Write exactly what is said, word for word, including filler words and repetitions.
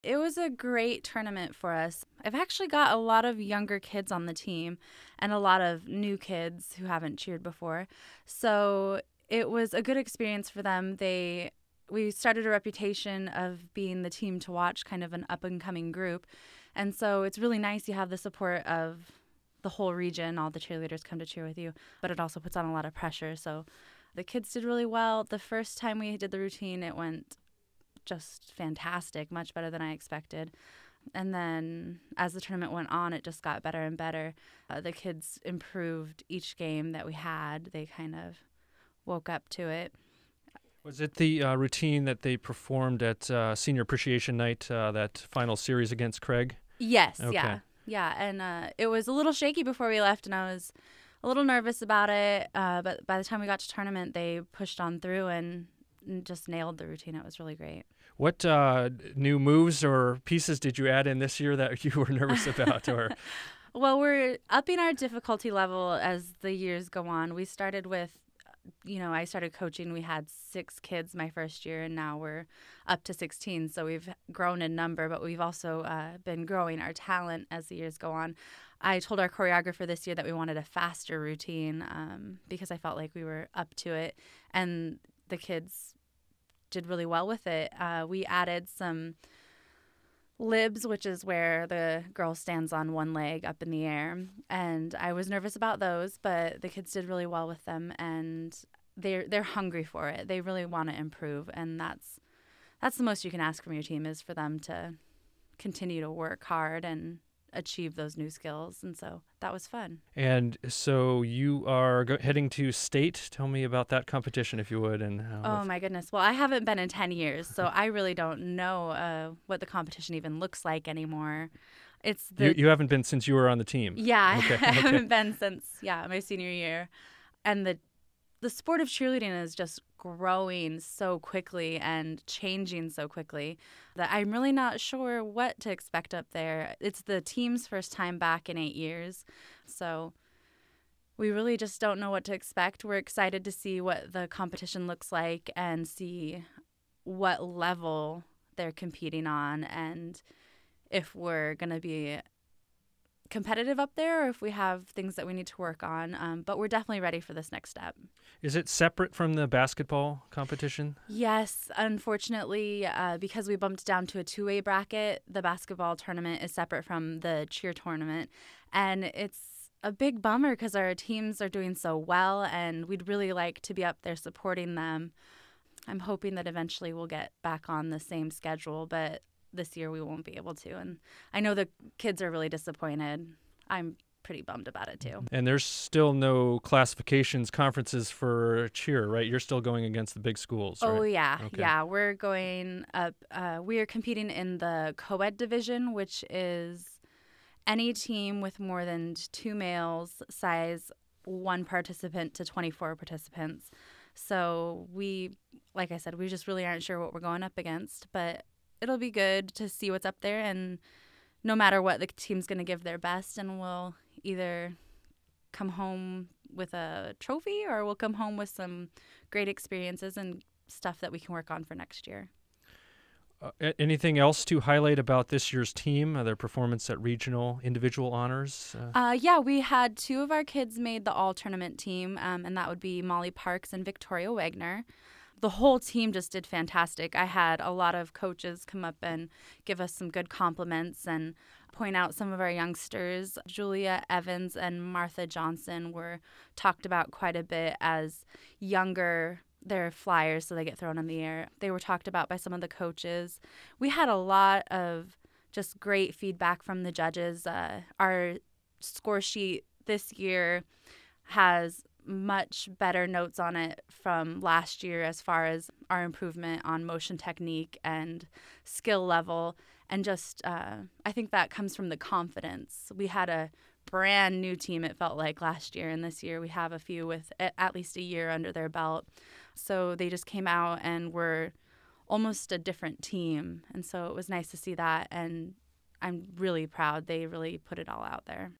It was a great tournament for us. I've actually got a lot of younger kids on the team and a lot of new kids who haven't cheered before. So it was a good experience for them. They we started a reputation of being the team to watch, kind of an up-and-coming group. And so it's really nice you have the support of the whole region. All the cheerleaders come to cheer with you, but it also puts on a lot of pressure. So the kids did really well. The first time we did the routine, it went just fantastic, much better than I expected. And then as the tournament went on, it just got better and better. Uh, the kids improved each game that we had. They kind of woke up to it. Was it the uh, routine that they performed at uh, Senior Appreciation Night, uh, that final series against Craig? Yes, Okay. yeah. Yeah, and uh, it was a little shaky before we left, and I was a little nervous about it. Uh, but by the time we got to tournament, they pushed on through and just nailed the routine. It was really great. What uh, new moves or pieces did you add in this year that you were nervous about? Or Well, we're upping our difficulty level as the years go on. We started with, you know, I started coaching. We had six kids my first year, and now we're up to sixteen. So we've grown in number, but we've also uh, been growing our talent as the years go on. I told our choreographer this year that we wanted a faster routine um, because I felt like we were up to it, and the kids did really well with it. Uh, we added some libs, which is where the girl stands on one leg up in the air. And I was nervous about those, but the kids did really well with them, and they're they're hungry for it. They really want to improve, and that's that's the most you can ask from your team, is for them to continue to work hard and achieve those new skills. And so that was fun. And so you are go- heading to state. Tell me about that competition, if you would. And how Oh it's- my goodness. Well, I haven't been in ten years, so I really don't know uh, what the competition even looks like anymore. It's the you, you haven't been since you were on the team. Yeah, Okay, I okay. haven't been since, yeah, my senior year. And the the sport of cheerleading is just growing so quickly and changing so quickly that I'm really not sure what to expect up there. It's the team's first time back in eight years. So we really just don't know what to expect. We're excited to see what the competition looks like and see what level they're competing on, and if we're going to be competitive up there or if we have things that we need to work on. Um, but we're definitely ready for this next step. Is it separate from the basketball competition? Yes, unfortunately, uh, because we bumped down to a two-way bracket, the basketball tournament is separate from the cheer tournament. And it's a big bummer because our teams are doing so well, and we'd really like to be up there supporting them. I'm hoping that eventually we'll get back on the same schedule, but this year we won't be able to. And I know the kids are really disappointed. I'm pretty bummed about it too. And there's still no classifications, conferences for cheer, right? You're still going against the big schools, right? Oh, yeah. Okay. Yeah, we're going up. Uh, we are competing in the co-ed division, which is any team with more than two males, size one participant to twenty-four participants. So we, like I said, we just really aren't sure what we're going up against, but it'll be good to see what's up there, and no matter what, the team's going to give their best, and we'll either come home with a trophy or we'll come home with some great experiences and stuff that we can work on for next year. Uh, a- anything else to highlight about this year's team, uh, their performance at regional individual honors? Uh, Uh, yeah, we had two of our kids made the all-tournament team, um, and that would be Molly Parks and Victoria Wagner. The whole team just did fantastic. I had a lot of coaches come up and give us some good compliments and point out some of our youngsters. Julia Evans and Martha Johnson were talked about quite a bit as younger. They're flyers, so they get thrown in the air. They were talked about by some of the coaches. We had a lot of just great feedback from the judges. Uh, our score sheet this year has much better notes on it from last year as far as our improvement on motion technique and skill level. And just, uh, I think that comes from the confidence. We had a brand new team, it felt like, last year. And this year we have a few with at least a year under their belt. So they just came out and were almost a different team. And so it was nice to see that. And I'm really proud. They really put it all out there.